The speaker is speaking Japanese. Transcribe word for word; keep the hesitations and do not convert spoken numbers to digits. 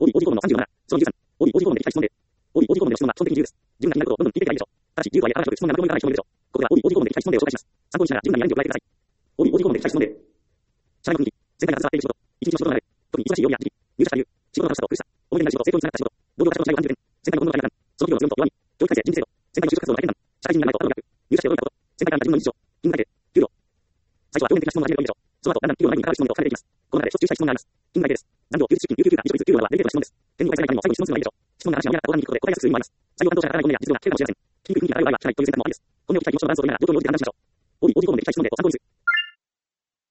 オーディオーディコームのさんじゅうなな、質問じゅうさん、オーディオーディコームで理解質問で、オーディオーディコームで質問は基本的に自由です。自分が気になることをどんどん聞いていけばいいでしょう。ただし、自由とはいえ、あらかじめ質問が何度も言わない人もいるでしょう。ここではオーディオーディコームで理解質問でを紹介します。参考にしながら自分なりにアレンジを加えてください。オーディオーディコームで理解質問で、社内コミュニティ、前回が携わっている仕事、一日の仕事がある、特に忙しい曜日や時期、入社した理由、仕事の楽しさと苦しさ、思い出になる仕事、成功につながった仕事、同僚が社長の社員を感じる点、先輩の今後の大学、その企業の強みと弱み、教育体制、人事制度、先輩の就職活動の大変難、社会人にならないと頭の逆、入社して驚いたこと、先輩から見た自分の日常、勤務体系、給料。最初は表面的な質問を始めるといいでしょう。その後、だんだん企業の内部に関わる質問で重ねていきます。この中で一つ注意したい質問があります。勤務体系です。残業、休日出勤、有給休暇、離職率、給料などはデリケートな質問です。点に返せないためにも最後に質問するのがいいでしょう。質問が話が見えなかった横断に行くことで答えやすくする意味もあります。採用担当者が働かない本音や実情が聞けるかもしれません。聞きにくい雰囲気がある場合は、聞かないという選択もありです。このように理解をしてバランスを取りながら状況に応じて話しましょう。オーディオーディコームで理解質問でご参考にする。